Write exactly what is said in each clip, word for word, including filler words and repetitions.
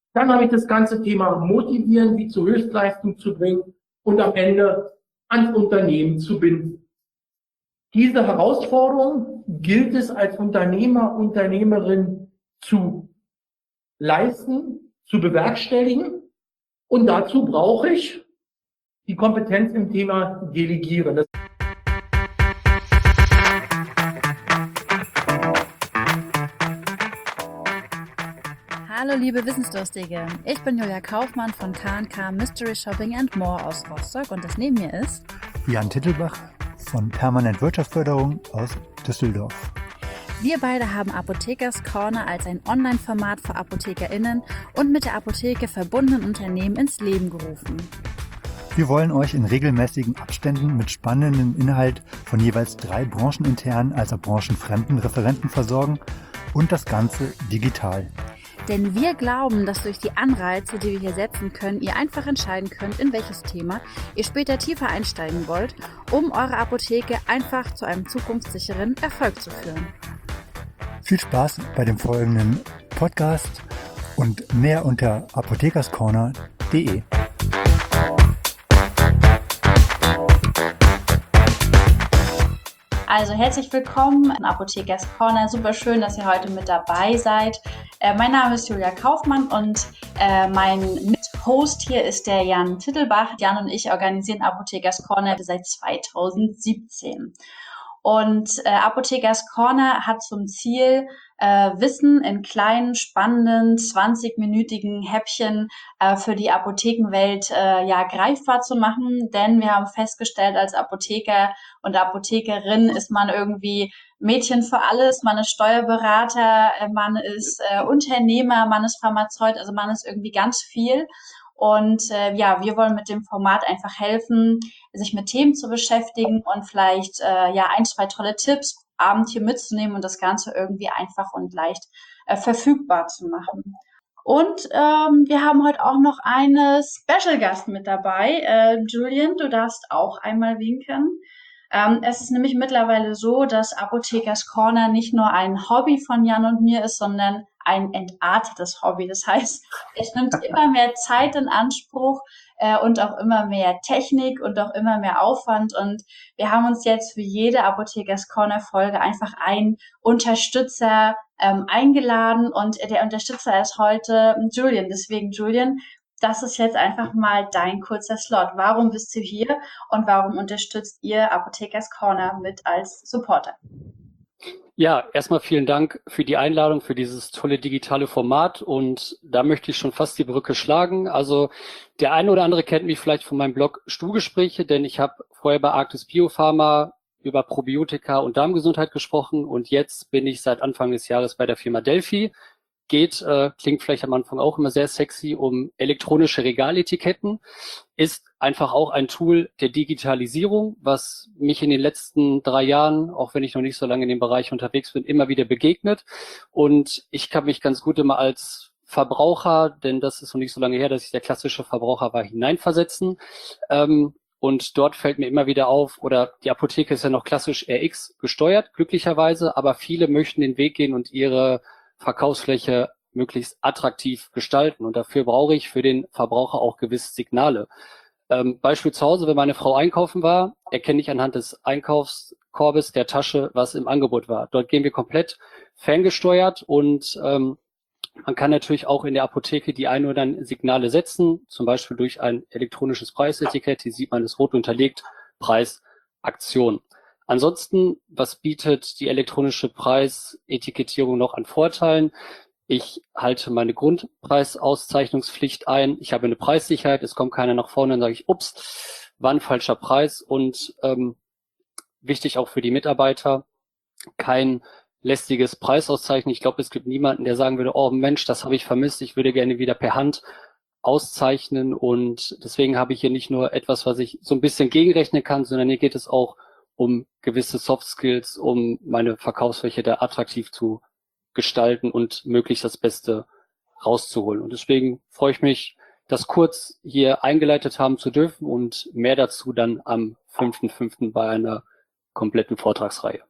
Dann habe ich das ganze Thema motivieren, sie zur Höchstleistung zu bringen und am Ende ans Unternehmen zu binden. Diese Herausforderung gilt es als Unternehmer, Unternehmerin zu leisten, zu bewerkstelligen. Und dazu brauche ich die Kompetenz im Thema Delegieren. Das Hallo liebe Wissensdurstige, ich bin Julia Kaufmann von K und K Mystery Shopping and More aus Rostock und das neben mir ist Jan Tittelbach von Permanent Wirtschaftsförderung aus Düsseldorf. Wir beide haben Apothekers Corner als ein Online-Format für ApothekerInnen und mit der Apotheke verbundenen Unternehmen ins Leben gerufen. Wir wollen euch in regelmäßigen Abständen mit spannendem Inhalt von jeweils drei brancheninternen als auch branchenfremden Referenten versorgen und das Ganze digital. Denn wir glauben, dass durch die Anreize, die wir hier setzen können, ihr einfach entscheiden könnt, in welches Thema ihr später tiefer einsteigen wollt, um eure Apotheke einfach zu einem zukunftssicheren Erfolg zu führen. Viel Spaß bei dem folgenden Podcast und mehr unter apothekerscorner punkt de. Also herzlich willkommen in Apothekers Corner. Super schön, dass ihr heute mit dabei seid. Äh, mein Name ist Julia Kaufmann und äh, mein Mit-Host hier ist der Jan Tittelbach. Jan und ich organisieren Apothekers Corner seit zweitausendsiebzehn. Und äh, Apothekers Corner hat zum Ziel, äh, Wissen in kleinen, spannenden, zwanzig-minütigen Häppchen äh, für die Apothekenwelt äh, ja greifbar zu machen. Denn wir haben festgestellt, als Apotheker und Apothekerin ist man irgendwie Mädchen für alles. Man ist Steuerberater, äh, man ist äh, Unternehmer, man ist Pharmazeut, also man ist irgendwie ganz viel. Und äh, ja, wir wollen mit dem Format einfach helfen, sich mit Themen zu beschäftigen und vielleicht äh, ja ein, zwei tolle Tipps abend hier mitzunehmen und das Ganze irgendwie einfach und leicht äh, verfügbar zu machen. Und ähm, wir haben heute auch noch eine Special Gast mit dabei. Äh, Julian, du darfst auch einmal winken. Ähm, es ist nämlich mittlerweile so, dass Apothekers Corner nicht nur ein Hobby von Jan und mir ist, sondern ein entartetes Hobby. Das heißt, es nimmt immer mehr Zeit in Anspruch äh, und auch immer mehr Technik und auch immer mehr Aufwand. Und wir haben uns jetzt für jede Apothekers Corner Folge einfach einen Unterstützer ähm, eingeladen. Und der Unterstützer ist heute Julian. Deswegen, Julian, das ist jetzt einfach mal dein kurzer Slot. Warum bist du hier und warum unterstützt ihr Apothekers Corner mit als Supporter? Ja, erstmal vielen Dank für die Einladung, für dieses tolle digitale Format und da möchte ich schon fast die Brücke schlagen. Also der eine oder andere kennt mich vielleicht von meinem Blog Stuhlgespräche, denn ich habe vorher bei Arktis Biopharma über Probiotika und Darmgesundheit gesprochen und jetzt bin ich seit Anfang des Jahres bei der Firma Delphi. Geht, äh, klingt vielleicht am Anfang auch immer sehr sexy, um elektronische Regaletiketten, ist einfach auch ein Tool der Digitalisierung, was mich in den letzten drei Jahren, auch wenn ich noch nicht so lange in dem Bereich unterwegs bin, immer wieder begegnet. Und ich kann mich ganz gut immer als Verbraucher, denn das ist noch nicht so lange her, dass ich der klassische Verbraucher war, hineinversetzen. Ähm, und dort fällt mir immer wieder auf, oder die Apotheke ist ja noch klassisch R X gesteuert, glücklicherweise, aber viele möchten den Weg gehen und ihre Verkaufsfläche möglichst attraktiv gestalten. Und dafür brauche ich für den Verbraucher auch gewisse Signale. Ähm, Beispiel zu Hause, wenn meine Frau einkaufen war, erkenne ich anhand des Einkaufskorbes der Tasche, was im Angebot war. Dort gehen wir komplett ferngesteuert und ähm, man kann natürlich auch in der Apotheke die ein oder anderen Signale setzen, zum Beispiel durch ein elektronisches Preisetikett. Hier sieht man es rot unterlegt, Preis, Aktion. Ansonsten, was bietet die elektronische Preisetikettierung noch an Vorteilen? Ich halte meine Grundpreisauszeichnungspflicht ein. Ich habe eine Preissicherheit. Es kommt keiner nach vorne und sage ich, ups, war ein falscher Preis. Und ähm, wichtig auch für die Mitarbeiter, kein lästiges Preisauszeichnen. Ich glaube, es gibt niemanden, der sagen würde, oh Mensch, das habe ich vermisst. Ich würde gerne wieder per Hand auszeichnen. Und deswegen habe ich hier nicht nur etwas, was ich so ein bisschen gegenrechnen kann, sondern hier geht es auch um gewisse Soft Skills, um meine Verkaufsfläche da attraktiv zu gestalten und möglichst das Beste rauszuholen. Und deswegen freue ich mich, das kurz hier eingeleitet haben zu dürfen und mehr dazu dann am fünften fünften bei einer kompletten Vortragsreihe.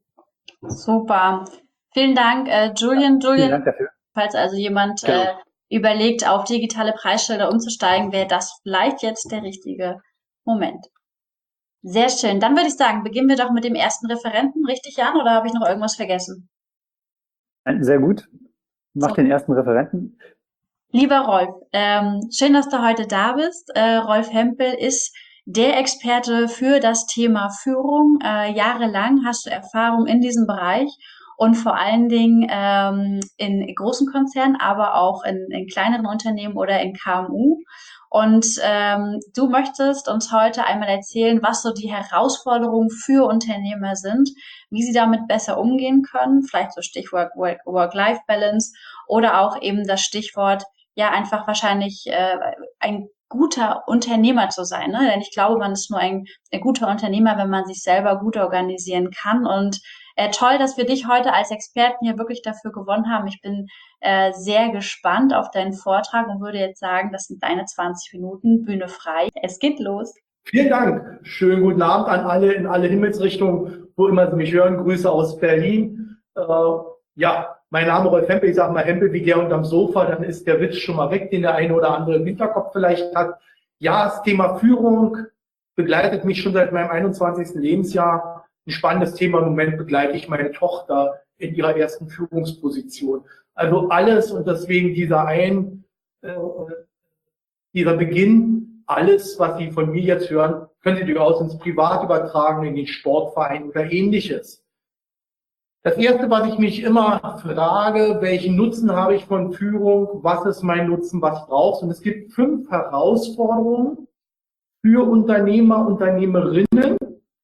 Super. Vielen Dank, äh, Julian. Julian, Vielen Dank dafür. falls also jemand Genau. äh, überlegt, auf digitale Preisschilder umzusteigen, wäre das vielleicht jetzt der richtige Moment. Sehr schön. Dann würde ich sagen, beginnen wir doch mit dem ersten Referenten. Richtig, Jan, oder habe ich noch irgendwas vergessen? Sehr gut. Mach So. den ersten Referenten. Lieber Rolf, ähm, schön, dass du heute da bist. Äh, Rolf Hempel ist der Experte für das Thema Führung. Äh, jahrelang hast du Erfahrung in diesem Bereich und vor allen Dingen ähm, in großen Konzernen, aber auch in, in kleineren Unternehmen oder in K M U. Und ähm, du möchtest uns heute einmal erzählen, was so die Herausforderungen für Unternehmer sind, wie sie damit besser umgehen können, vielleicht so Stichwort Work-Life-Balance oder auch eben das Stichwort, ja, einfach wahrscheinlich äh, ein guter Unternehmer zu sein, ne? Denn ich glaube, man ist nur ein, ein guter Unternehmer, wenn man sich selber gut organisieren kann. Und äh, toll, dass wir dich heute als Experten hier wirklich dafür gewonnen haben. Ich bin äh, sehr gespannt auf deinen Vortrag und würde jetzt sagen, das sind deine zwanzig Minuten, Bühne frei. Es geht los. Vielen Dank. Schönen guten Abend an alle in alle Himmelsrichtungen, wo immer Sie mich hören. Grüße aus Berlin. Äh, ja, mein Name Rolf Hempel. Ich sage mal Hempel wie der unterm Sofa, dann ist der Witz schon mal weg, den der eine oder andere im Hinterkopf vielleicht hat. Ja, das Thema Führung begleitet mich schon seit meinem einundzwanzigsten Lebensjahr. Ein spannendes Thema. Im Moment begleite ich meine Tochter in ihrer ersten Führungsposition. Also alles, und deswegen dieser ein, äh, dieser Beginn, alles, was Sie von mir jetzt hören, können Sie durchaus ins Privat übertragen, in den Sportverein oder Ähnliches. Das Erste, was ich mich immer frage, welchen Nutzen habe ich von Führung, was ist mein Nutzen, was brauchst du? Und es gibt fünf Herausforderungen für Unternehmer, Unternehmerinnen.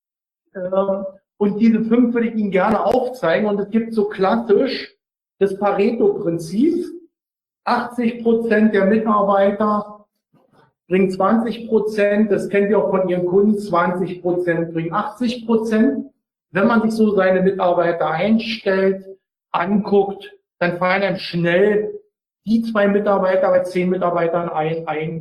Und diese fünf würde ich Ihnen gerne aufzeigen. Und es gibt so klassisch das Pareto-Prinzip. achtzig Prozent der Mitarbeiter bringen zwanzig Prozent. Das kennen Sie auch von Ihren Kunden. zwanzig Prozent bringen achtzig Prozent. Wenn man sich so seine Mitarbeiter einstellt, anguckt, dann fallen einem schnell die zwei Mitarbeiter bei zehn Mitarbeitern ein, ein,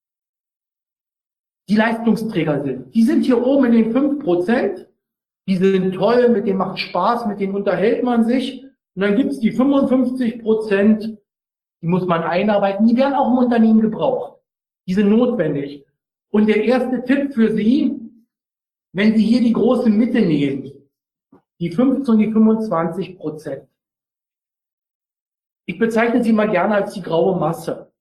die Leistungsträger sind. Die sind hier oben in den fünf Prozent. Die sind toll, mit denen macht Spaß, mit denen unterhält man sich. Und dann gibt es die fünfundfünfzig Prozent, die muss man einarbeiten. Die werden auch im Unternehmen gebraucht. Die sind notwendig. Und der erste Tipp für Sie, wenn Sie hier die große Mitte nehmen, die fünfzehn und die fünfundzwanzig Prozent. Ich bezeichne sie mal gerne als die graue Masse.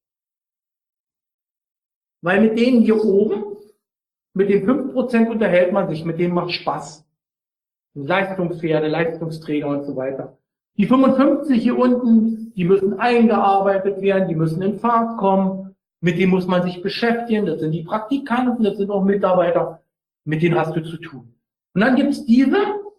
Weil mit denen hier oben, mit den fünf Prozent unterhält man sich, mit denen macht Spaß. Leistungspferde, Leistungsträger und so weiter. Die fünfundfünfzig hier unten, die müssen eingearbeitet werden, die müssen in Fahrt kommen, mit denen muss man sich beschäftigen, das sind die Praktikanten, das sind auch Mitarbeiter, mit denen hast du zu tun. Und dann gibt's diese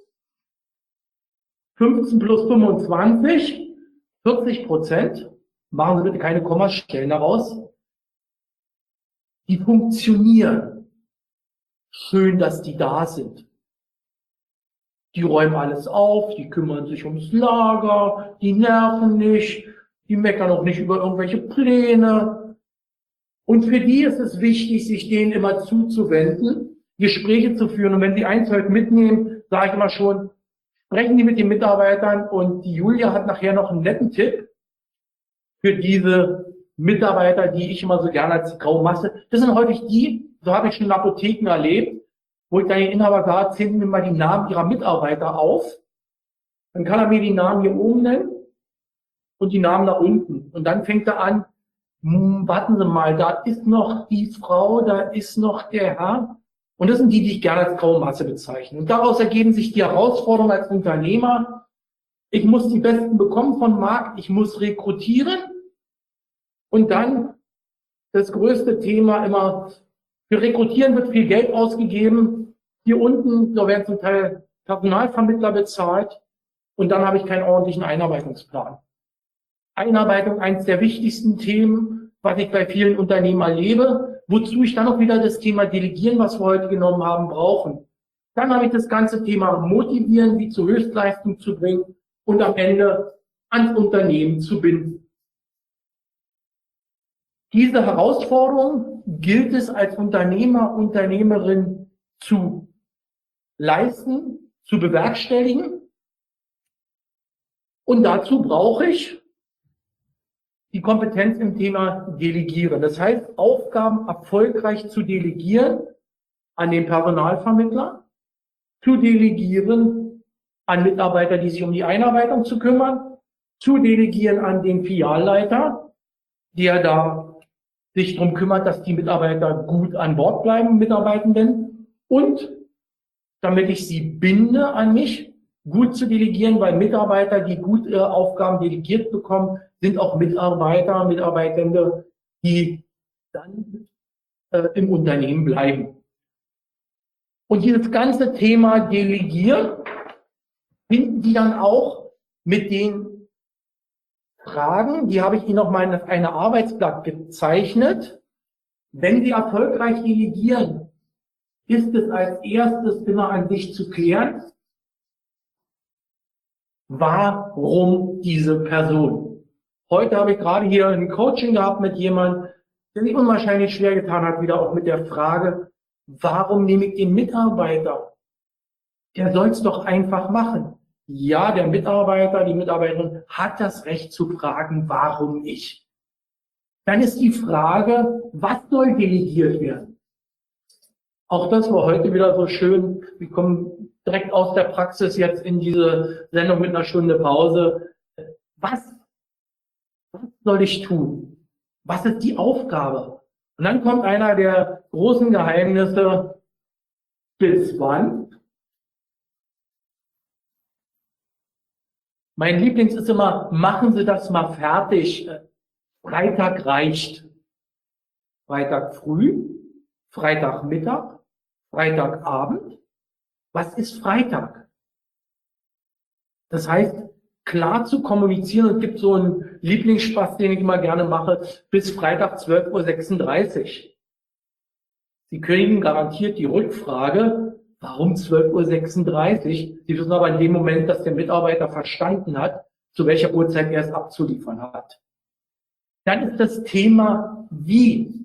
fünfzehn plus fünfundzwanzig, vierzig Prozent, machen Sie bitte keine Kommastellen daraus, die funktionieren. Schön, dass die da sind. Die räumen alles auf, die kümmern sich ums Lager, die nerven nicht, die meckern auch nicht über irgendwelche Pläne. Und für die ist es wichtig, sich denen immer zuzuwenden, Gespräche zu führen. Und wenn Sie eins heute mitnehmen, sage ich immer schon, sprechen Sie mit den Mitarbeitern. Und die Julia hat nachher noch einen netten Tipp für diese Mitarbeiter, die ich immer so gerne als die graue Masse. Das sind häufig die, so habe ich schon in Apotheken erlebt, wo ich dann den Inhaber sage, zählen Sie mir mal die Namen Ihrer Mitarbeiter auf. Dann kann er mir die Namen hier oben nennen und die Namen nach unten. Und dann fängt er an, hm, warten Sie mal, da ist noch die Frau, da ist noch der Herr. Und das sind die, die ich gerne als graue Masse bezeichne. Und daraus ergeben sich die Herausforderungen als Unternehmer. Ich muss die Besten bekommen vom Markt, ich muss rekrutieren. Und dann das größte Thema immer, für Rekrutieren wird viel Geld ausgegeben. Hier unten, da werden zum Teil Personalvermittler bezahlt. Und dann habe ich keinen ordentlichen Einarbeitungsplan. Einarbeitung, eines der wichtigsten Themen, was ich bei vielen Unternehmen erlebe, wozu ich dann auch wieder das Thema Delegieren, was wir heute genommen haben, brauchen. Dann habe ich das ganze Thema Motivieren, sie zur Höchstleistung zu bringen und am Ende ans Unternehmen zu binden. Diese Herausforderung gilt es als Unternehmer, Unternehmerin zu leisten, zu bewerkstelligen. Und dazu brauche ich die Kompetenz im Thema Delegieren. Das heißt, Aufgaben erfolgreich zu delegieren an den Personalvermittler, zu delegieren an Mitarbeiter, die sich um die Einarbeitung zu kümmern, zu delegieren an den Filialleiter, der da sich darum kümmert, dass die Mitarbeiter gut an Bord bleiben, Mitarbeitenden, und damit ich sie binde an mich, gut zu delegieren, weil Mitarbeiter, die gut ihre Aufgaben delegiert bekommen, sind auch Mitarbeiter, Mitarbeitende, die dann äh, im Unternehmen bleiben. Und dieses ganze Thema Delegieren finden Sie dann auch mit den Fragen, die habe ich Ihnen noch mal auf eine Arbeitsblatt gezeichnet. Wenn Sie erfolgreich delegieren, ist es als erstes immer an sich zu klären, warum diese Person. Heute habe ich gerade hier ein Coaching gehabt mit jemandem, der sich unwahrscheinlich schwer getan hat, wieder auch mit der Frage, warum nehme ich den Mitarbeiter? Der soll es doch einfach machen. Ja, der Mitarbeiter, die Mitarbeiterin hat das Recht zu fragen, warum ich. Dann ist die Frage, was soll delegiert werden? Auch das war heute wieder so schön. Wir kommen direkt aus der Praxis jetzt in diese Sendung mit einer Stunde Pause. Was, was soll ich tun? Was ist die Aufgabe? Und dann kommt einer der großen Geheimnisse. Bis wann? Mein Lieblings ist immer, machen Sie das mal fertig. Freitag reicht. Freitag früh, Freitagmittag, Freitagabend. Was ist Freitag? Das heißt, klar zu kommunizieren, und es gibt so einen Lieblingsspaß, den ich immer gerne mache, bis Freitag zwölf Uhr sechsunddreißig. Sie kriegen garantiert die Rückfrage, warum zwölf Uhr sechsunddreißig? Sie wissen aber in dem Moment, dass der Mitarbeiter verstanden hat, zu welcher Uhrzeit er es abzuliefern hat. Dann ist das Thema wie.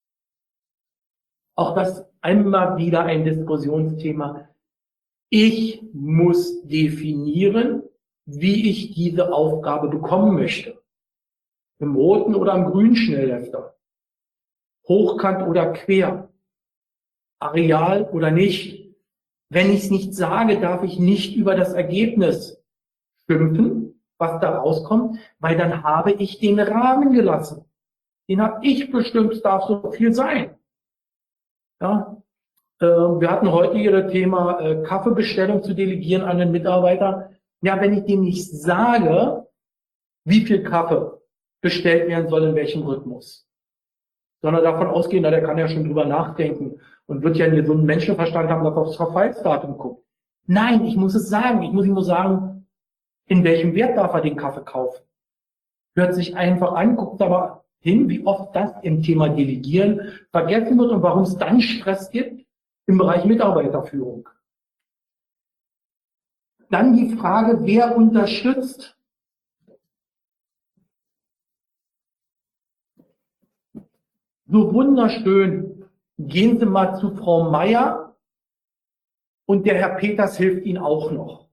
Auch das einmal wieder ein Diskussionsthema. Ich muss definieren, wie ich diese Aufgabe bekommen möchte. Im roten oder im grünen Schnelllifter. Hochkant oder quer. Areal oder nicht. Wenn ich es nicht sage, darf ich nicht über das Ergebnis schimpfen, was da rauskommt, weil dann habe ich den Rahmen gelassen. Den habe ich bestimmt, es darf so viel sein. Ja, äh, wir hatten heute hier das Thema äh, Kaffeebestellung zu delegieren an den Mitarbeiter. Ja, wenn ich dem nicht sage, wie viel Kaffee bestellt werden soll, in welchem Rhythmus, sondern davon ausgehen, na, der kann ja schon drüber nachdenken und wird ja einen gesunden Menschenverstand haben, dass er aufs Verfallsdatum guckt. Nein, ich muss es sagen. Ich muss ihm nur sagen, in welchem Wert darf er den Kaffee kaufen. Hört sich einfach an, guckt aber hin, wie oft das im Thema Delegieren vergessen wird und warum es dann Stress gibt im Bereich Mitarbeiterführung. Dann die Frage, wer unterstützt? So wunderschön. Gehen Sie mal zu Frau Meier und der Herr Peters hilft Ihnen auch noch.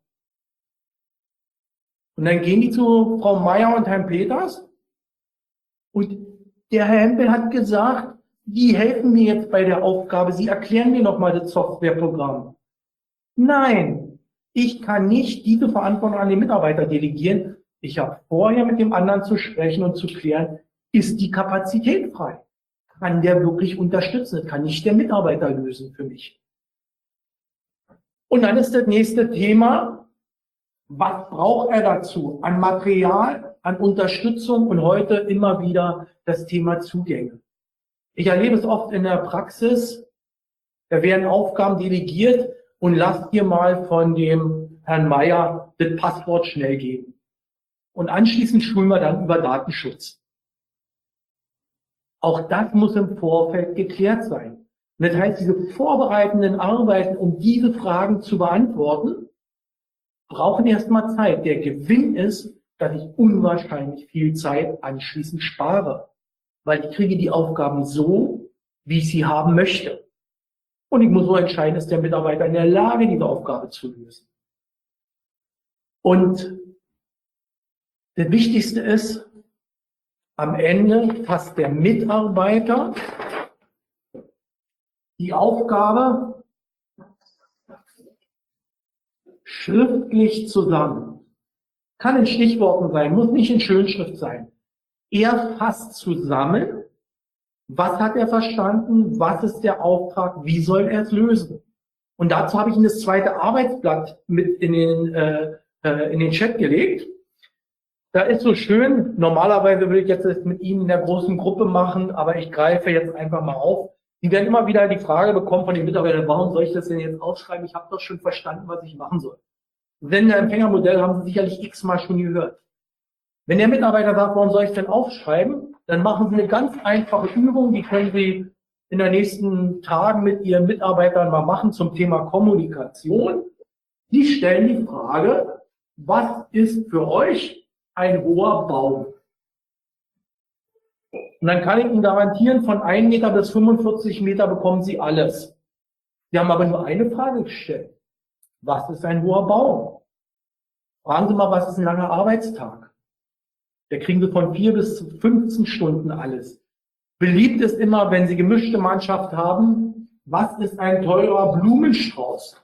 Und dann gehen die zu Frau Meier und Herrn Peters und der Herr Hempel hat gesagt, die helfen mir jetzt bei der Aufgabe, Sie erklären mir nochmal das Softwareprogramm. Nein, ich kann nicht diese Verantwortung an den Mitarbeiter delegieren. Ich habe vorher mit dem anderen zu sprechen und zu klären, ist die Kapazität frei? Kann der wirklich unterstützen? Das kann nicht der Mitarbeiter lösen für mich. Und dann ist das nächste Thema, was braucht er dazu? An Material, an Unterstützung und heute immer wieder das Thema Zugänge. Ich erlebe es oft in der Praxis, da werden Aufgaben delegiert und lasst dir mal von dem Herrn Meier das Passwort schnell geben. Und anschließend schulen wir dann über Datenschutz. Auch das muss im Vorfeld geklärt sein. Und das heißt, diese vorbereitenden Arbeiten, um diese Fragen zu beantworten, brauchen erstmal Zeit. Der Gewinn ist, dass ich unwahrscheinlich viel Zeit anschließend spare, weil ich kriege die Aufgaben so, wie ich sie haben möchte. Und ich muss so entscheiden, ist der Mitarbeiter in der Lage, diese Aufgabe zu lösen. Und das Wichtigste ist, am Ende fasst der Mitarbeiter die Aufgabe schriftlich zusammen. Kann in Stichworten sein, muss nicht in Schönschrift sein. Er fasst zusammen, was hat er verstanden, was ist der Auftrag, wie soll er es lösen. Und dazu habe ich Ihnen das zweite Arbeitsblatt mit in den, äh, äh, in den Chat gelegt. Da ist so schön, normalerweise würde ich jetzt das mit Ihnen in der großen Gruppe machen, aber ich greife jetzt einfach mal auf. Sie werden immer wieder die Frage bekommen von den Mitarbeitern, warum soll ich das denn jetzt aufschreiben? Ich habe doch schon verstanden, was ich machen soll. Sender-Empfänger-Modell haben Sie sicherlich x-mal schon gehört. Wenn der Mitarbeiter sagt, warum soll ich es denn aufschreiben, dann machen Sie eine ganz einfache Übung, die können Sie in den nächsten Tagen mit Ihren Mitarbeitern mal machen zum Thema Kommunikation. Sie stellen die Frage, was ist für euch ein hoher Baum? Und dann kann ich Ihnen garantieren, von einem Meter bis fünfundvierzig Meter bekommen Sie alles. Sie haben aber nur eine Frage gestellt. Was ist ein hoher Baum? Fragen Sie mal, was ist ein langer Arbeitstag? Da kriegen Sie von vier bis zu fünfzehn Stunden alles. Beliebt ist immer, wenn Sie gemischte Mannschaft haben, was ist ein teurer Blumenstrauß?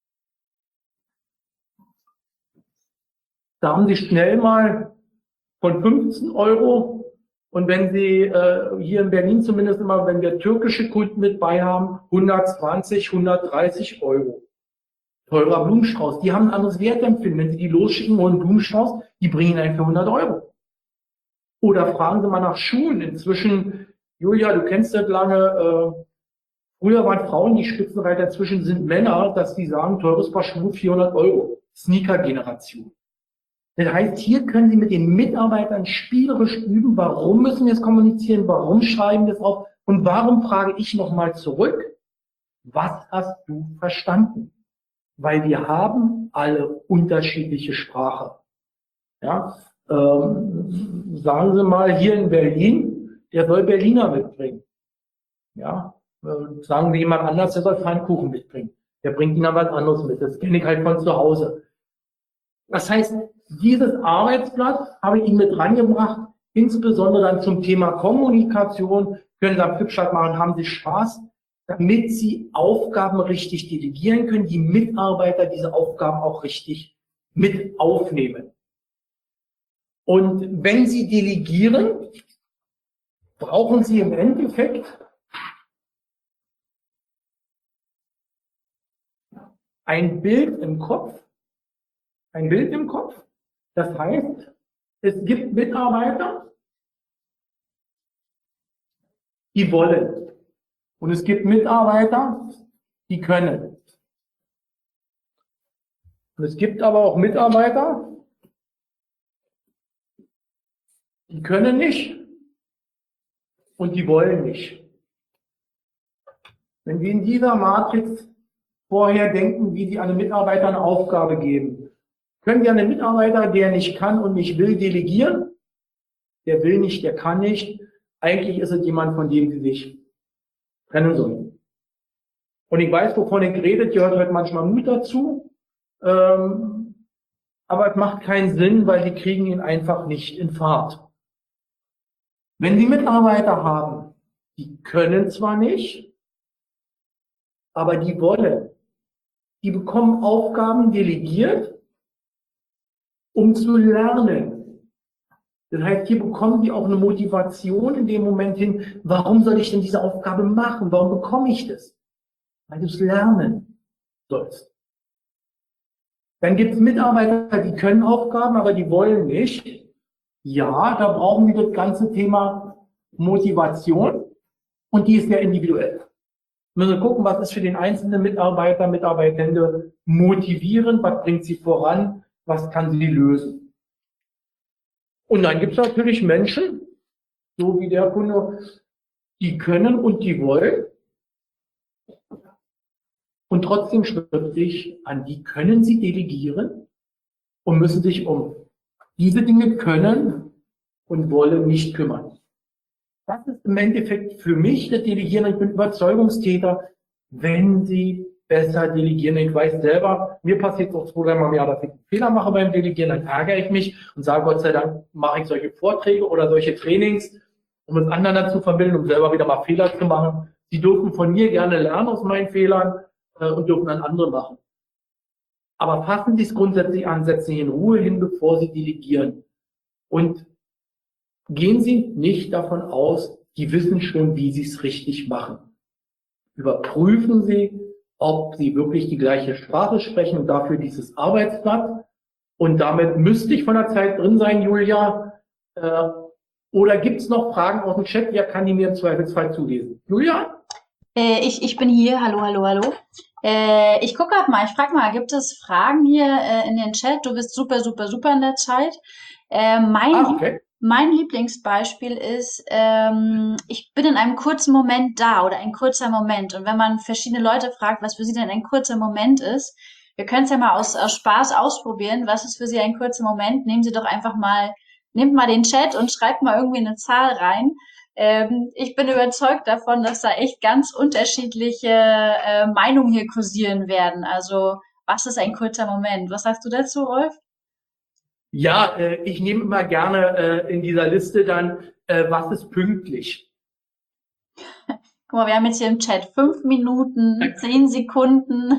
Da haben Sie schnell mal von fünfzehn Euro. Und wenn Sie äh, hier in Berlin zumindest immer, wenn wir türkische Kunden mit bei haben, hundertzwanzig, hundertdreißig Euro. Teurer Blumenstrauß. Die haben ein anderes Wertempfinden. Wenn Sie die losschicken wollen, Blumenstrauß, die bringen einen für hundert Euro. Oder fragen Sie mal nach Schuhen. Inzwischen, Julia, du kennst das lange, äh, früher waren Frauen die Spitzenreiter, inzwischen sind Männer, dass die sagen, teures Paar Schuhe, vierhundert Euro. Sneaker-Generation. Das heißt, hier können Sie mit den Mitarbeitern spielerisch üben, warum müssen wir es kommunizieren, warum schreiben wir es auf und warum frage ich nochmal zurück, was hast du verstanden? Weil wir haben alle unterschiedliche Sprache. Ja, ähm, sagen Sie mal, hier in Berlin, der soll Berliner mitbringen. Ja, äh, sagen wir jemand anders, der soll Pfannkuchen mitbringen. Der bringt Ihnen dann was anderes mit. Das kenne ich halt von zu Hause. Das heißt, dieses Arbeitsblatt habe ich Ihnen mit reingebracht, insbesondere dann zum Thema Kommunikation. Können Sie am Flipchart machen, haben Sie Spaß, damit Sie Aufgaben richtig delegieren können, die Mitarbeiter diese Aufgaben auch richtig mit aufnehmen. Und wenn Sie delegieren, brauchen Sie im Endeffekt ein Bild im Kopf, ein Bild im Kopf. Das heißt, es gibt Mitarbeiter, die wollen. Und es gibt Mitarbeiter, die können. Und es gibt aber auch Mitarbeiter, die können nicht und die wollen nicht. Wenn wir in dieser Matrix vorher denken, wie Sie einem Mitarbeiter eine Aufgabe geben, können Sie einen Mitarbeiter, der nicht kann und nicht will, delegieren? Der will nicht, der kann nicht. Eigentlich ist es jemand, von dem Sie sich trennen sollen. Und ich weiß, wovon ich rede, gehört heute manchmal Mut dazu. Ähm, aber es macht keinen Sinn, weil Sie kriegen ihn einfach nicht in Fahrt. Wenn Sie Mitarbeiter haben, die können zwar nicht, aber die wollen. Die bekommen Aufgaben delegiert, um zu lernen. Das heißt, hier bekommen die auch eine Motivation in dem Moment hin, warum soll ich denn diese Aufgabe machen? Warum bekomme ich das? Weil du es lernen sollst. Dann gibt es Mitarbeiter, die können Aufgaben, aber die wollen nicht. Ja, da brauchen wir das ganze Thema Motivation und die ist ja individuell. Wir müssen gucken, was ist für den einzelnen Mitarbeiter, Mitarbeitende motivierend, was bringt sie voran, was kann sie lösen. Und dann gibt es natürlich Menschen, so wie der Kunde, die können und die wollen. Und trotzdem schriftlich, an die können sie delegieren und müssen sich um diese Dinge können und wollen nicht kümmern. Das ist im Endeffekt für mich das Delegieren. Ich bin Überzeugungstäter, wenn Sie besser delegieren. Ich weiß selber, mir passiert es auch zwei, dreimal im Jahr, dass ich einen Fehler mache beim Delegieren, dann ärgere ich mich und sage, Gott sei Dank mache ich solche Vorträge oder solche Trainings, um es anderen dazu vermitteln, um selber wieder mal Fehler zu machen. Sie dürfen von mir gerne lernen aus meinen Fehlern äh, und dürfen dann andere machen. Aber fassen Sie es grundsätzlich an, setzen Sie in Ruhe hin, bevor Sie delegieren. Und gehen Sie nicht davon aus, die wissen schon, wie Sie es richtig machen. Überprüfen Sie, ob Sie wirklich die gleiche Sprache sprechen und dafür dieses Arbeitsblatt. Und damit müsste ich von der Zeit drin sein, Julia. Äh, oder gibt es noch Fragen aus dem Chat? Wer kann die mir im Zweifelsfall zulesen? Julia? Äh, ich, ich bin hier. Hallo, hallo, hallo. Äh, ich gucke gerade mal, ich frage mal, gibt es Fragen hier äh, in den Chat? Du bist super, super, super in der Zeit. Äh, mein, Ah, okay. mein Lieblingsbeispiel ist, ähm, ich bin in einem kurzen Moment da oder ein kurzer Moment. Und wenn man verschiedene Leute fragt, was für sie denn ein kurzer Moment ist, wir können es ja mal aus, aus Spaß ausprobieren. Was ist für Sie ein kurzer Moment? Nehmen Sie doch einfach mal, nehmt mal den Chat und schreibt mal irgendwie eine Zahl rein. Ähm, ich bin überzeugt davon, dass da echt ganz unterschiedliche äh, Meinungen hier kursieren werden. Also, was ist ein kurzer Moment? Was sagst du dazu, Rolf? Ja, äh, ich nehme immer gerne äh, in dieser Liste dann, äh, was ist pünktlich? Guck mal, wir haben jetzt hier im Chat fünf Minuten, zehn Sekunden.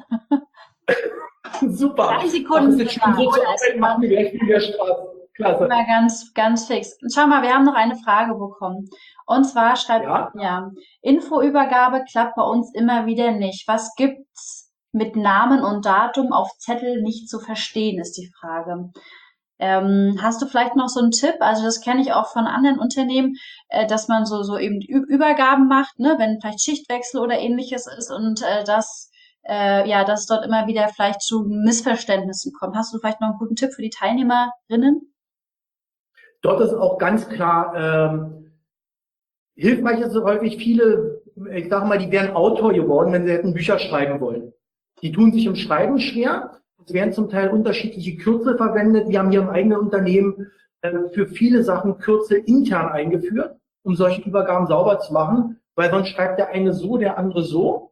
Super. Drei Sekunden Ach, das ist schon sogar, so zur oder? Arbeit, machen wir gleich wieder Spaß. Klasse. Mal ganz, ganz fix. Schau mal, wir haben noch eine Frage bekommen. Und zwar schreibt, Ja? ja, Infoübergabe klappt bei uns immer wieder nicht. Was gibt's mit Namen und Datum auf Zettel nicht zu verstehen, ist die Frage. Ähm, hast du vielleicht noch so einen Tipp? Also das kenne ich auch von anderen Unternehmen, äh, dass man so, so eben Ü- Übergaben macht, ne, wenn vielleicht Schichtwechsel oder ähnliches ist und äh, dass, äh, ja, dass dort immer wieder vielleicht zu Missverständnissen kommt. Hast du vielleicht noch einen guten Tipp für die Teilnehmerinnen? Dort ist auch ganz klar, ähm, hilfreich ist so häufig viele, ich sage mal, die wären Autor geworden, wenn sie hätten Bücher schreiben wollen. Die tun sich im Schreiben schwer. Es werden zum Teil unterschiedliche Kürzel verwendet. Wir haben hier im eigenen Unternehmen äh, für viele Sachen Kürzel intern eingeführt, um solche Übergaben sauber zu machen, weil sonst schreibt der eine so, der andere so.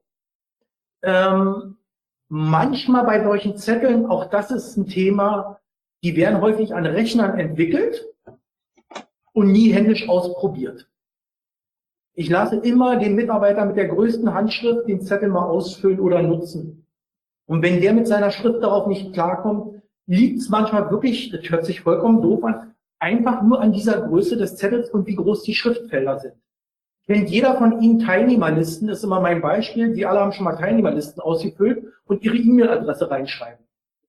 Ähm, manchmal bei solchen Zetteln, auch das ist ein Thema, die werden häufig an Rechnern entwickelt und nie händisch ausprobiert. Ich lasse immer den Mitarbeiter mit der größten Handschrift den Zettel mal ausfüllen oder nutzen. Und wenn der mit seiner Schrift darauf nicht klarkommt, liegt es manchmal wirklich, das hört sich vollkommen doof an, einfach nur an dieser Größe des Zettels und wie groß die Schriftfelder sind. Kennt jeder von Ihnen Teilnehmerlisten, ist immer mein Beispiel. Sie alle haben schon mal Teilnehmerlisten ausgefüllt und Ihre E-Mail-Adresse reinschreiben.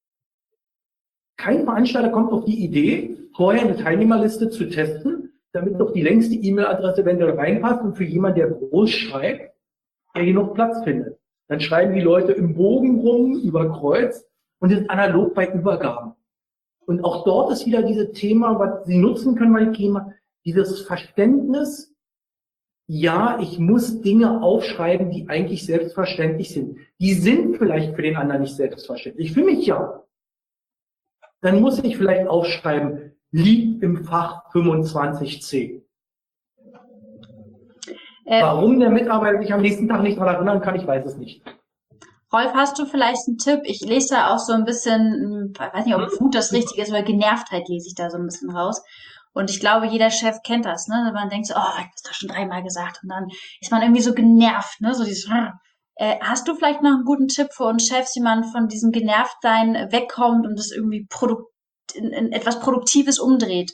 Kein Veranstalter kommt auf die Idee, vorher eine Teilnehmerliste zu testen, damit doch die längste E-Mail-Adresse eventuell reinpasst und für jemanden, der groß schreibt, der genug Platz findet. Dann schreiben die Leute im Bogen rum, über Kreuz und ist analog bei Übergaben. Und auch dort ist wieder dieses Thema, was Sie nutzen können bei dem Thema, dieses Verständnis, ja, ich muss Dinge aufschreiben, die eigentlich selbstverständlich sind. Die sind vielleicht für den anderen nicht selbstverständlich. Für mich ja. Dann muss ich vielleicht aufschreiben, liegt im Fach fünfundzwanzig c. Äh, Warum der Mitarbeiter sich am nächsten Tag nicht daran erinnern kann, ich weiß es nicht. Rolf, hast du vielleicht einen Tipp? Ich lese da auch so ein bisschen, ich weiß nicht, ob Wut das Richtige ist, oder Genervtheit lese ich da so ein bisschen raus. Und ich glaube, jeder Chef kennt das, ne? Man denkt so, oh, ich habe das doch schon dreimal gesagt. Und dann ist man irgendwie so genervt, ne? So dieses, äh, hast du vielleicht noch einen guten Tipp für uns Chefs, wie man von diesem Genervtsein wegkommt und das irgendwie produkt in, in etwas Produktives umdreht?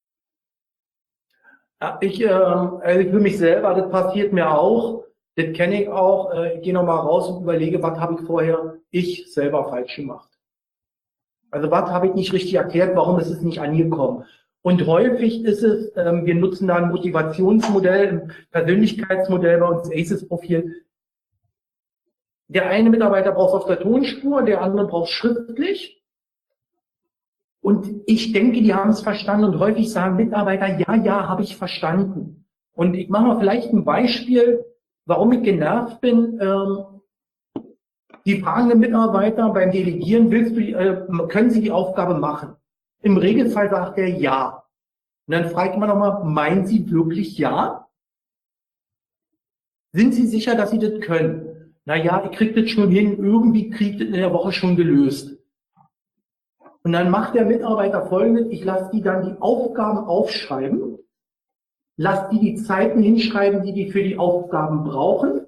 Ja, ich, äh, also für mich selber, das passiert mir auch, das kenne ich auch. Äh, ich gehe nochmal raus und überlege, was habe ich vorher ich selber falsch gemacht. Also was habe ich nicht richtig erklärt, warum ist es nicht angekommen? Und häufig ist es, ähm, wir nutzen da ein Motivationsmodell, ein Persönlichkeitsmodell bei uns, ACES-Profil. Der eine Mitarbeiter braucht es auf der Tonspur, der andere braucht es schriftlich. Und ich denke, die haben es verstanden und häufig sagen Mitarbeiter, ja, ja, habe ich verstanden. Und ich mache mal vielleicht ein Beispiel, warum ich genervt bin. Ähm, die fragen den Mitarbeiter beim Delegieren, willst du, äh, können Sie die Aufgabe machen? Im Regelfall sagt er ja. Und dann fragt man nochmal, meinen Sie wirklich ja? Sind Sie sicher, dass Sie das können? naja, ich krieg das schon hin, irgendwie krieg ich das in der Woche schon gelöst. Und dann macht der Mitarbeiter Folgendes, ich lasse die dann die Aufgaben aufschreiben, lasse die die Zeiten hinschreiben, die die für die Aufgaben brauchen,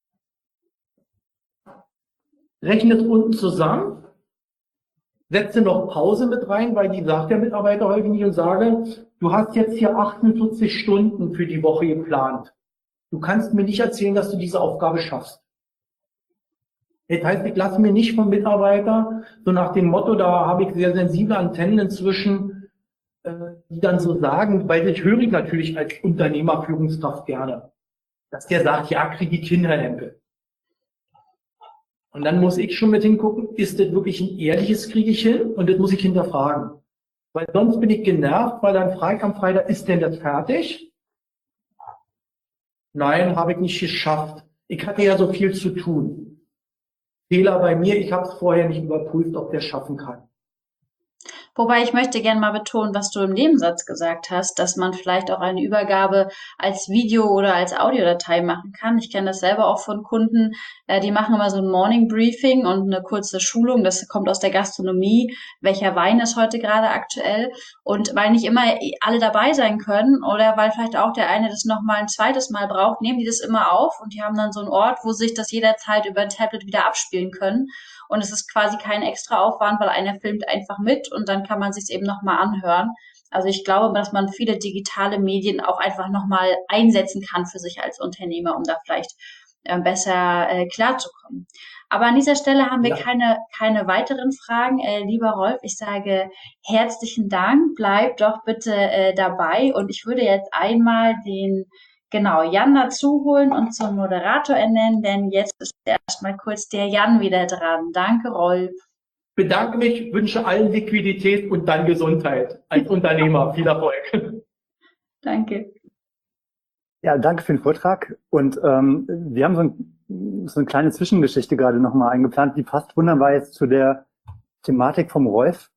rechne es unten zusammen, setze noch Pause mit rein, weil die sagt der Mitarbeiter häufig nicht und sage, du hast jetzt hier achtundvierzig Stunden für die Woche geplant. Du kannst mir nicht erzählen, dass du diese Aufgabe schaffst. Das heißt, ich lasse mir nicht vom Mitarbeiter, so nach dem Motto, da habe ich sehr sensible Antennen inzwischen, äh, die dann so sagen, weil das höre ich natürlich als Unternehmerführungskraft gerne, dass der sagt, ja, kriege ich hin, Herr Hempel. Und dann muss ich schon mit hingucken, ist das wirklich ein ehrliches, kriege ich hin? Und das muss ich hinterfragen. Weil sonst bin ich genervt, weil dann frage ich am Freitag, ist denn das fertig? Nein, habe ich nicht geschafft. Ich hatte ja so viel zu tun. Fehler bei mir, ich habe es vorher nicht überprüft, ob der schaffen kann. Wobei ich möchte gerne mal betonen, was du im Nebensatz gesagt hast, dass man vielleicht auch eine Übergabe als Video oder als Audiodatei machen kann. Ich kenne das selber auch von Kunden, äh, die machen immer so ein Morning Briefing und eine kurze Schulung. Das kommt aus der Gastronomie. Welcher Wein ist heute gerade aktuell? Und weil nicht immer alle dabei sein können oder weil vielleicht auch der eine das nochmal ein zweites Mal braucht, nehmen die das immer auf und die haben dann so einen Ort, wo sich das jederzeit über ein Tablet wieder abspielen können. Und es ist quasi kein extra Aufwand, weil einer filmt einfach mit und dann kann man sich eben nochmal anhören. Also ich glaube, dass man viele digitale Medien auch einfach nochmal einsetzen kann für sich als Unternehmer, um da vielleicht äh, besser äh, klarzukommen. Aber an dieser Stelle haben wir Ja. keine, keine weiteren Fragen. Äh, lieber Rolf, ich sage herzlichen Dank. Bleib doch bitte äh, dabei. Und ich würde jetzt einmal den Genau, Jan dazu holen und zum Moderator ernennen, denn jetzt ist erstmal kurz der Jan wieder dran. Danke, Rolf. Bedanke mich, wünsche allen Liquidität und dann Gesundheit als Unternehmer. Viel Erfolg. Danke. Ja, danke für den Vortrag. Und ähm, wir haben so, ein, so eine kleine Zwischengeschichte gerade nochmal eingeplant, die passt wunderbar jetzt zu der Thematik vom Rolf.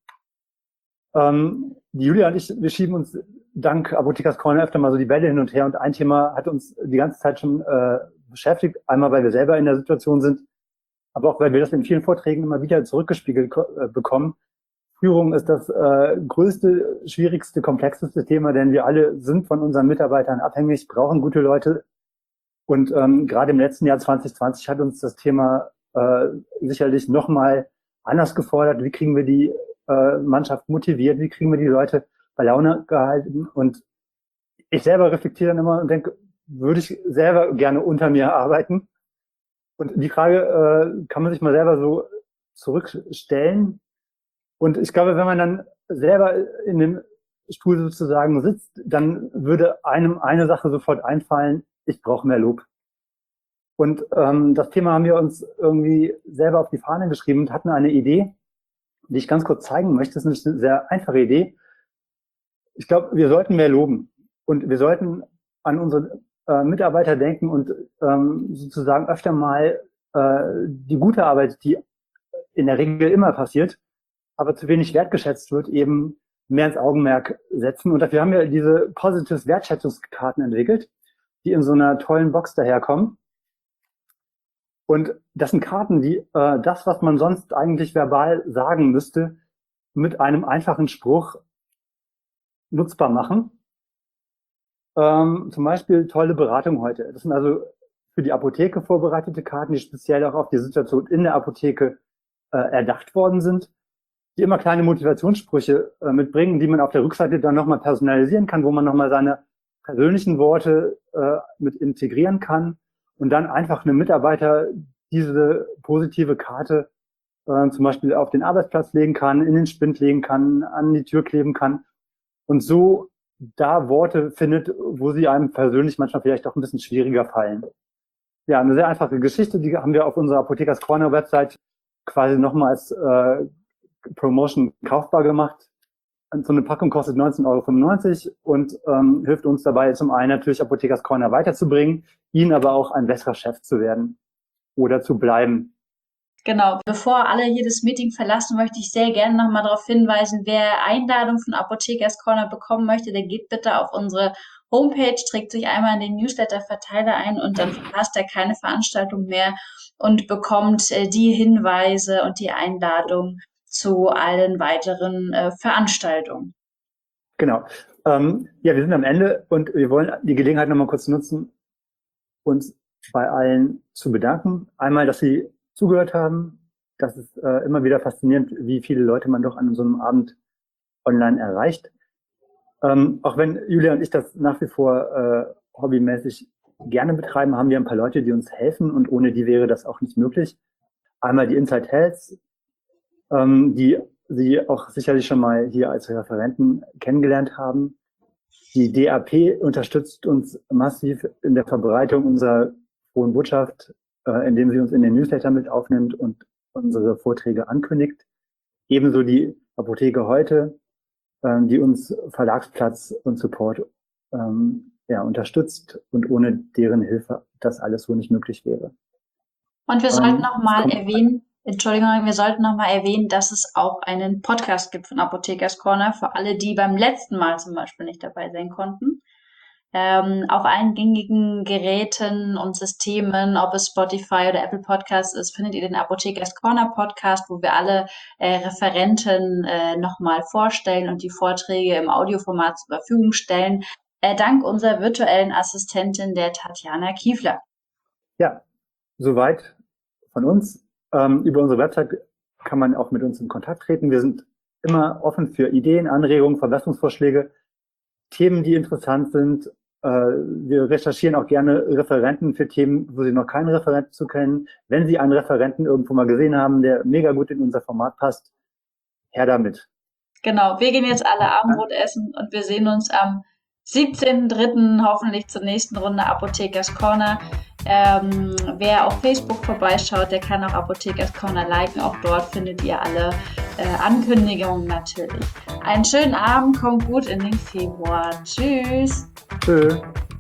Ähm, die Julia und ich, wir schieben uns dank Apothekers Corner öfter mal so die Bälle hin und her. Und ein Thema hat uns die ganze Zeit schon äh, beschäftigt. Einmal, weil wir selber in der Situation sind, aber auch, weil wir das in vielen Vorträgen immer wieder zurückgespiegelt äh, bekommen. Führung ist das äh, größte, schwierigste, komplexeste Thema, denn wir alle sind von unseren Mitarbeitern abhängig, brauchen gute Leute. Und ähm, gerade im letzten Jahr zwanzig zwanzig hat uns das Thema äh, sicherlich nochmal anders gefordert. Wie kriegen wir die äh, Mannschaft motiviert? Wie kriegen wir die Leute bei Laune gehalten? Und ich selber reflektiere dann immer und denke, würde ich selber gerne unter mir arbeiten? Und die Frage äh, kann man sich mal selber so zurückstellen. Und ich glaube, wenn man dann selber in dem Stuhl sozusagen sitzt, dann würde einem eine Sache sofort einfallen: Ich brauche mehr Lob. Und ähm, das Thema haben wir uns irgendwie selber auf die Fahne geschrieben und hatten eine Idee, die ich ganz kurz zeigen möchte. Das ist eine sehr einfache Idee. Ich glaube, wir sollten mehr loben und wir sollten an unsere äh, Mitarbeiter denken und ähm, sozusagen öfter mal äh, die gute Arbeit, die in der Regel immer passiert, aber zu wenig wertgeschätzt wird, eben mehr ins Augenmerk setzen. Und dafür haben wir diese Positives Wertschätzungskarten entwickelt, die in so einer tollen Box daherkommen. Und das sind Karten, die äh, das, was man sonst eigentlich verbal sagen müsste, mit einem einfachen Spruch nutzbar machen. Ähm, zum Beispiel tolle Beratung heute. Das sind also für die Apotheke vorbereitete Karten, die speziell auch auf die Situation in der Apotheke äh, erdacht worden sind, die immer kleine Motivationssprüche äh, mitbringen, die man auf der Rückseite dann nochmal personalisieren kann, wo man nochmal seine persönlichen Worte äh, mit integrieren kann und dann einfach einem Mitarbeiter diese positive Karte äh, zum Beispiel auf den Arbeitsplatz legen kann, in den Spind legen kann, an die Tür kleben kann und so da Worte findet, wo sie einem persönlich manchmal vielleicht auch ein bisschen schwieriger fallen. Ja, eine sehr einfache Geschichte, die haben wir auf unserer Apothekers Corner Website quasi nochmal als äh, Promotion kaufbar gemacht. So eine Packung kostet neunzehn Euro fünfundneunzig und ähm, hilft uns dabei, zum einen natürlich Apothekers Corner weiterzubringen, ihnen aber auch ein besserer Chef zu werden oder zu bleiben. Genau, bevor alle hier das Meeting verlassen, möchte ich sehr gerne nochmal darauf hinweisen, wer Einladung von Apothekers Corner bekommen möchte, der geht bitte auf unsere Homepage, trägt sich einmal in den Newsletter-Verteiler ein und dann verpasst er keine Veranstaltung mehr und bekommt äh, die Hinweise und die Einladung zu allen weiteren äh, Veranstaltungen. Genau. Ähm, ja, wir sind am Ende und wir wollen die Gelegenheit nochmal kurz nutzen, uns bei allen zu bedanken. Einmal, dass Sie zugehört haben. Das ist äh, immer wieder faszinierend, wie viele Leute man doch an so einem Abend online erreicht. Ähm, auch wenn Julia und ich das nach wie vor äh, hobbymäßig gerne betreiben, haben wir ein paar Leute, die uns helfen und ohne die wäre das auch nicht möglich. Einmal die Inside Health, ähm, die Sie auch sicherlich schon mal hier als Referenten kennengelernt haben. Die D A P unterstützt uns massiv in der Verbreitung unserer frohen Botschaft, äh, indem sie uns in den Newsletter mit aufnimmt und unsere Vorträge ankündigt. Ebenso die Apotheke heute, ähm, die uns Verlagsplatz und Support ähm, ja, unterstützt und ohne deren Hilfe das alles so nicht möglich wäre. Und wir sollten Ähm, nochmal es kommt- erwähnen, Entschuldigung, wir sollten nochmal erwähnen, dass es auch einen Podcast gibt von Apothekers Corner für alle, die beim letzten Mal zum Beispiel nicht dabei sein konnten. Ähm, auf allen gängigen Geräten und Systemen, ob es Spotify oder Apple Podcasts ist, findet ihr den Apothekers Corner Podcast, wo wir alle äh, Referenten äh, nochmal vorstellen und die Vorträge im Audioformat zur Verfügung stellen, äh, dank unserer virtuellen Assistentin, der Tatjana Kiefler. Ja, soweit von uns. Ähm, über unsere Website kann man auch mit uns in Kontakt treten. Wir sind immer offen für Ideen, Anregungen, Verbesserungsvorschläge, Themen, die interessant sind. Äh, wir recherchieren auch gerne Referenten für Themen, wo Sie noch keinen Referenten zu kennen. Wenn Sie einen Referenten irgendwo mal gesehen haben, der mega gut in unser Format passt, her damit. Genau, wir gehen jetzt alle Abendbrot essen und wir sehen uns am siebzehnten dritten hoffentlich zur nächsten Runde Apothekers Corner. Ähm, wer auf Facebook vorbeischaut, der kann auch Apothekers Corner liken. Auch dort findet ihr alle äh, Ankündigungen natürlich. Einen schönen Abend, kommt gut in den Februar. Tschüss. Tschüss.